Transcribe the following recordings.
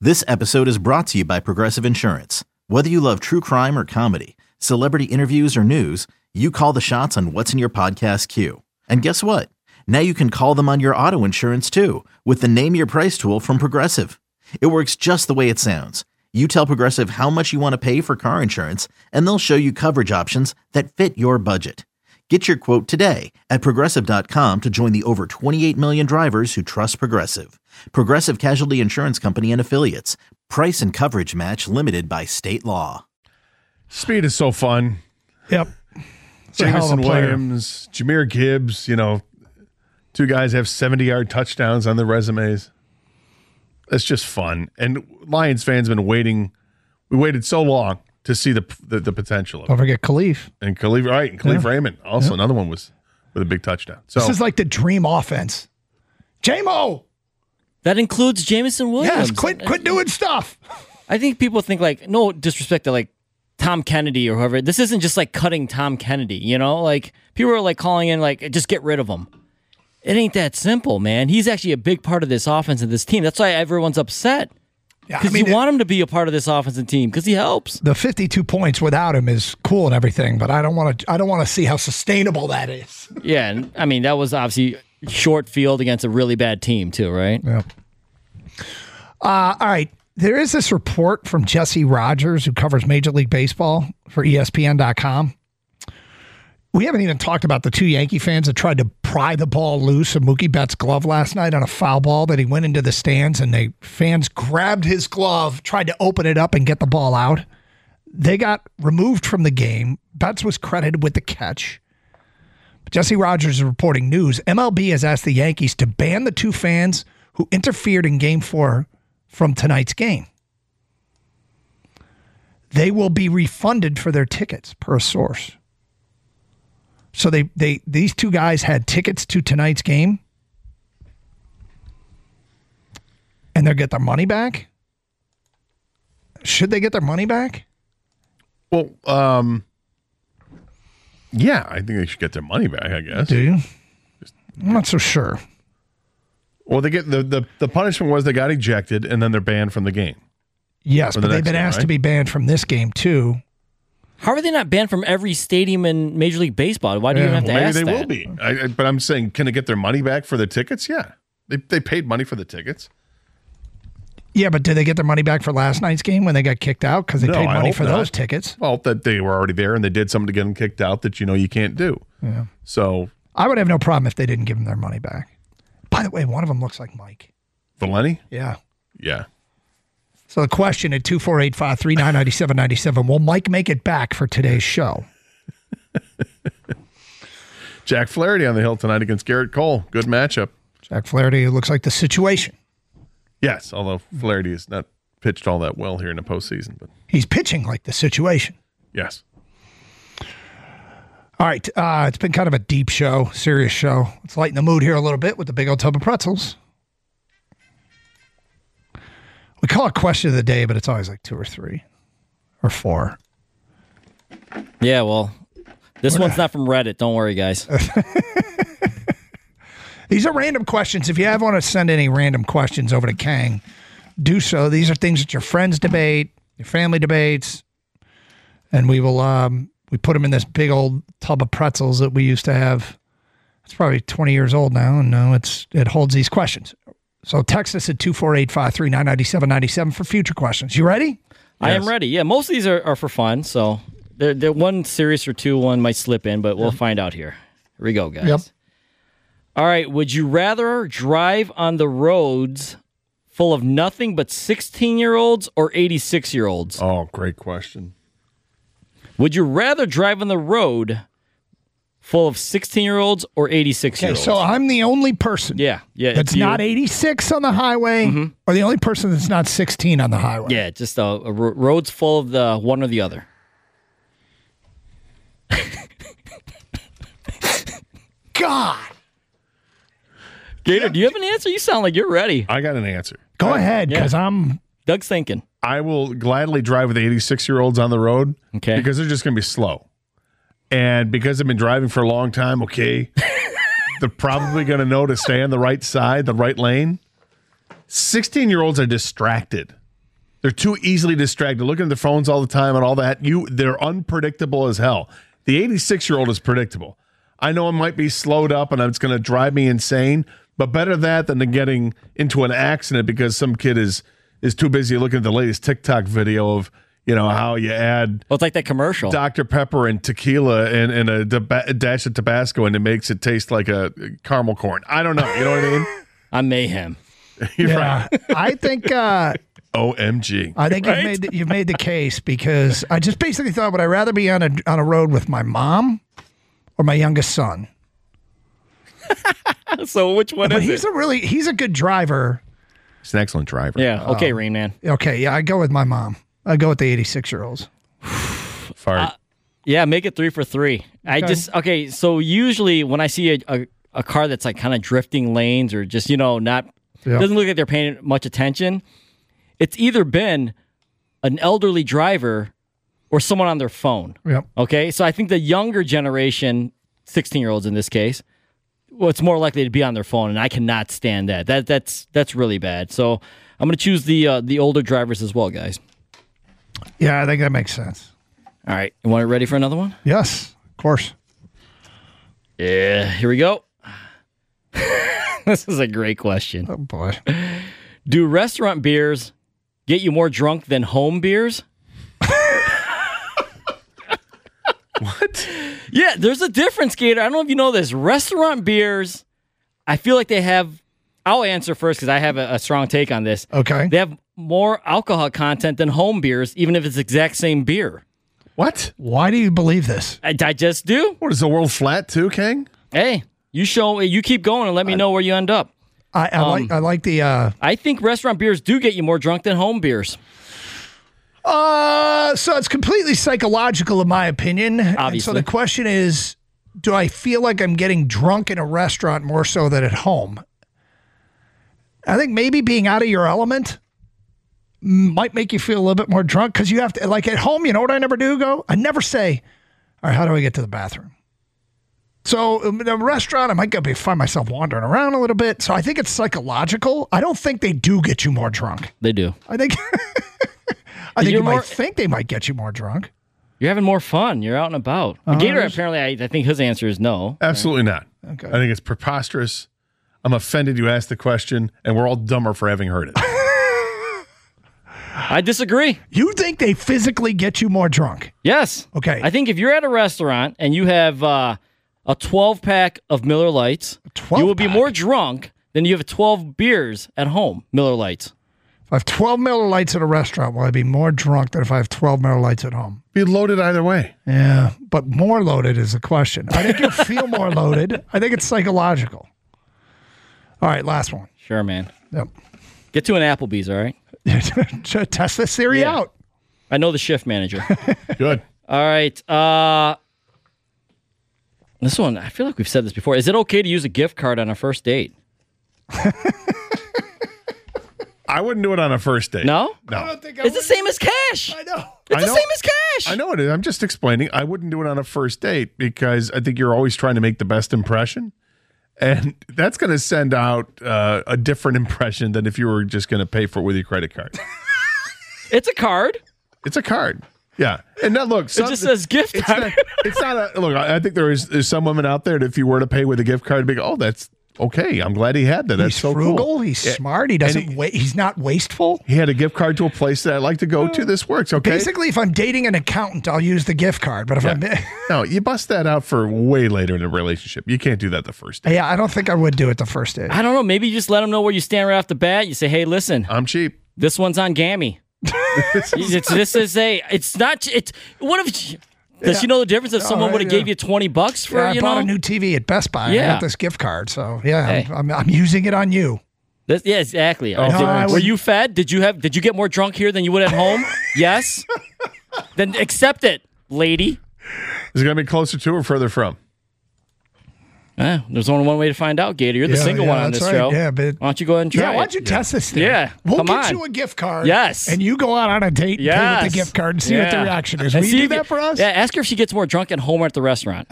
This episode is brought to you by Progressive Insurance. Whether you love true crime or comedy, celebrity interviews or news, you call the shots on what's in your podcast queue. And guess what? Now you can call them on your auto insurance too with the Name Your Price tool from Progressive. It works just the way it sounds. You tell Progressive how much you want to pay for car insurance, and they'll show you coverage options that fit your budget. Get your quote today at Progressive.com to join the over 28 million drivers who trust Progressive. Progressive Casualty Insurance Company and Affiliates. Price and coverage match limited by state law. Speed is so fun. Yep. Jameson Williams, Jahmyr Gibbs, two guys have 70-yard touchdowns on their resumes. It's just fun. And Lions fans have been waiting. We waited so long to see the potential of it. Don't forget Khalif. And Khalif, right. And Khalif Raymond. Also, another one was with a big touchdown. So this is like the dream offense. J-Mo! That includes Jameson Williams. Yes, quit doing stuff. I think people think, like, no disrespect to, like, Tom Kennedy or whoever. This isn't just like cutting Tom Kennedy, Like, people are, like, calling in, like, just get rid of him. It ain't that simple, man. He's actually a big part of this offense and this team. That's why everyone's upset. Because you want him to be a part of this offensive team because he helps. The 52 points without him is cool and everything, but I don't want to see how sustainable that is. Yeah, and I mean, that was obviously short field against a really bad team too, right? Yeah. All right. There is this report from Jesse Rogers, who covers Major League Baseball for ESPN.com. We haven't even talked about the two Yankee fans that tried to pry the ball loose of Mookie Betts' glove last night on a foul ball that he went into the stands, and fans grabbed his glove, tried to open it up and get the ball out. They got removed from the game. Betts was credited with the catch. Jesse Rogers is reporting news. MLB has asked the Yankees to ban the two fans who interfered in Game 4 from tonight's game. They will be refunded for their tickets, per a source. So these two guys had tickets to tonight's game, and they'll get their money back? Should they get their money back? Well, yeah, I think they should get their money back, I guess. Do you? I'm not so sure. Well, they get the punishment was they got ejected, and then they're banned from the game. Yes, but they've been asked to be banned from this game, too. How are they not banned from every stadium in Major League Baseball? Why do you even have to ask that? Maybe they will be. But I'm saying, can they get their money back for the tickets? Yeah. They paid money for the tickets. Yeah, but did they get their money back for last night's game when they got kicked out? Because they paid money for those tickets. Well, that they were already there and they did something to get them kicked out that you can't do. Yeah. So I would have no problem if they didn't give them their money back. By the way, one of them looks like Mike. Valenti? Yeah. Yeah. So the question at 248-539-9797, will Mike make it back for today's show? Jack Flaherty on the hill tonight against Garrett Cole. Good matchup. Jack Flaherty looks like the situation. Yes, although Flaherty has not pitched all that well here in the postseason. But he's pitching like the situation. Yes. All right. It's been kind of a deep show, serious show. Let's lighten the mood here a little bit with the big old tub of pretzels. We call it question of the day, but it's always like 2 or 3 or 4. Yeah, well, this one's not from Reddit. Don't worry, guys. These are random questions. If you ever want to send any random questions over to Kang, do so. These are things that your friends debate, your family debates, and we will we put them in this big old tub of pretzels that we used to have. It's probably 20 years old now, and now it holds these questions. So text us at 248-539-9797 for future questions. You ready? I am ready. Yeah, most of these are for fun. So they're one serious or two, one might slip in, but we'll find out here. Here we go, guys. Yep. All right. Would you rather drive on the roads full of nothing but 16-year-olds or 86-year-olds? Oh, great question. Would you rather drive on the road full of 16-year-olds or 86-year-olds? Okay, so I'm the only person that's not 86 on the highway or the only person that's not 16 on the highway? Yeah, just a roads full of the one or the other. God. Gator, do you have an answer? You sound like you're ready. I got an answer. Go ahead, because Doug's thinking. I will gladly drive with 86-year-olds on the road because they're just going to be slow. And because I've been driving for a long time, they're probably going to know to stay on the right side, the right lane. 16-year-olds are distracted. They're too easily distracted, looking at their phones all the time and all that. They're unpredictable as hell. The 86-year-old is predictable. I know it might be slowed up and it's going to drive me insane, but better that than getting into an accident because some kid is too busy looking at the latest TikTok video of, how you add Well, it's like that commercial. Dr. Pepper and tequila and a dash of Tabasco and it makes it taste like a caramel corn. I don't know. You know what I mean? I'm mayhem. You're right. I think OMG. I think you've made the case because I just basically thought, would I rather be on a road with my mom or my youngest son? So which one But is it? He's a good driver. He's an excellent driver. Yeah. Okay, Rain Man. Okay, yeah, I go with my mom. I go with the 86-year-olds. Fart. Yeah, make it 3 for 3. Okay. So usually when I see a car that's like kind of drifting lanes or just, not, doesn't look like they're paying much attention, it's either been an elderly driver or someone on their phone. Yep. Okay, so I think the younger generation, 16-year-olds in this case, it's more likely to be on their phone, and I cannot stand that. That's really bad. So I'm going to choose the older drivers as well, guys. Yeah, I think that makes sense. All right, you want it ready for another one? Yes, of course. Yeah, here we go. This is a great question. Oh, boy. Do restaurant beers get you more drunk than home beers? What? Yeah, there's a difference, Gator. I don't know if you know this. Restaurant beers, I feel like they have... I'll answer first because I have a strong take on this. Okay. They have more alcohol content than home beers, even if it's the exact same beer. What? Why do you believe this? I just do. What, is the world flat too, King? Hey, you keep going and let me know where you end up. I like the... I think restaurant beers do get you more drunk than home beers. So it's completely psychological, in my opinion. Obviously. And so the question is, do I feel like I'm getting drunk in a restaurant more so than at home? I think maybe being out of your element might make you feel a little bit more drunk because you have to, like at home, you know what I never do? I never say, all right, how do I get to the bathroom? So in a restaurant, I might find myself wandering around a little bit. So I think it's psychological. I don't think they do get you more drunk. They do. I think you might think they might get you more drunk. You're having more fun. You're out and about. Gator, apparently, I think his answer is no. Absolutely not. Okay. I think it's preposterous. I'm offended you asked the question, and we're all dumber for having heard it. I disagree. You think they physically get you more drunk? Yes. Okay. I think if you're at a restaurant and you have a 12-pack of Miller Lights, you will be more drunk than you have 12 beers at home, Miller Lights. If I have 12 Miller Lights at a restaurant, will I be more drunk than if I have 12 Miller Lights at home? Be loaded either way. Yeah, but more loaded is the question. I think you'll feel more loaded. I think it's psychological. All right, last one. Sure, man. Yep. Get to an Applebee's, all right? Test this theory out. I know the shift manager. Good. All right. This one, I feel like we've said this before. Is it okay to use a gift card on a first date? I wouldn't do it on a first date. No? No. I don't think It's the same as cash. I know. It's the same as cash. I know it is. I'm just explaining. I wouldn't do it on a first date because I think you're always trying to make the best impression. And that's going to send out a different impression than if you were just going to pay for it with your credit card. It's a card. It's a card. Yeah. And now look. It just says gift card. It's not a look. I think there's some women out there that if you were to pay with a gift card, it'd be, oh, that's okay. I'm glad he had that. That's He's so frugal. cool. He's smart. He doesn't. He's not wasteful. He had a gift card to a place that I like to go to. This works. Okay. Basically, if I'm dating an accountant, I'll use the gift card. But if I'm, No, you bust that out for way later in a relationship. You can't do that the first day. yeah, I don't think I would do it the first date. I don't know. Maybe you just let them know where you stand right off the bat. You say, hey, listen, I'm cheap. this one's on Gammy. What if... Does she know the difference if someone would have gave you $20 for, I bought a new TV at Best Buy. I Yeah. got this gift card, so yeah, Hey. I'm using it on you. Yeah, exactly. I Were would- you fed? Did you get more drunk here than you would at home? Yes. Then accept it, lady. Is it going to be closer to or further from? There's only one way to find out, Gator. You're the single one on that's this right. show. Yeah, but Why don't you go ahead and try why don't it? you test this thing? Yeah, we'll come get on. you a gift card. Yes. and you go out on a date, and pay Yes. with the gift card, and see what the Yeah. reaction is. And Will you see do if that for us? Yeah, ask her if she gets more drunk at home or at the restaurant.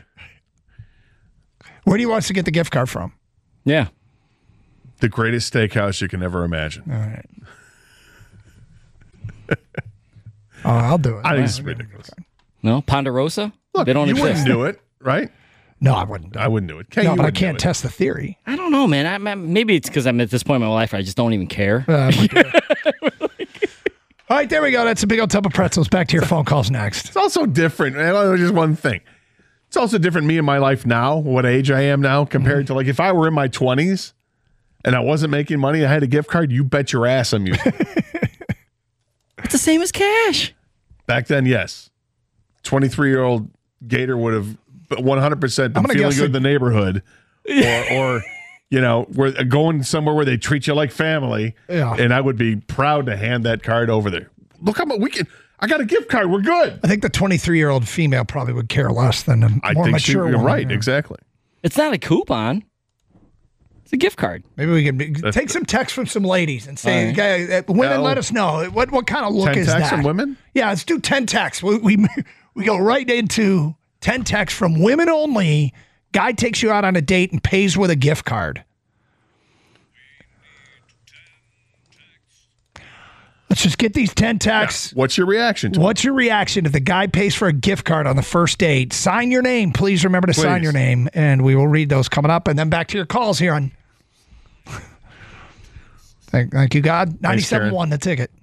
Where do you want us to get the gift card from? Yeah. The greatest steakhouse you can ever imagine. All right. Oh, I'll do it. I think it's ridiculous. No, Ponderosa. Look, they don't you exist. wouldn't do it, right? No, I wouldn't. I wouldn't do it. Kay, No, you but I wouldn't do can't it. test the theory. I don't know, man. Maybe it's because I'm at this point in my life where I just don't even care. I might do it. All right, there we go. That's a big old tub of pretzels. Back to your phone calls next. It's also different. Just one thing. It's also different me in my life now, what age I am now, compared to like if I were in my 20s and I wasn't making money, I had a gift card, you bet your ass I'm using it. It's the same as cash. Back then, yes. 23-year-old Gator would have 100% been feeling good in the neighborhood or we're going somewhere where they treat you like family. Yeah. And I would be proud to hand that card over there. Look how much I got a gift card. We're good. I think the 23-year-old female probably would care less than a more mature one. You're right. Exactly. It's not a coupon. It's a gift card. Maybe we can take some texts from some ladies and say, women, let us know. What kind of look 10 is that? 10 texts from women? Yeah, let's do 10 texts. We go right into 10 texts from women only. Guy takes you out on a date and pays with a gift card. Let's just get these 10 texts. Yeah. What's your reaction to What's your reaction if the guy pays for a gift card on the first date? Sign your name. Please remember to sign your name, and we will read those coming up. And then back to your calls here on... Thank you, God. 97.1, the ticket.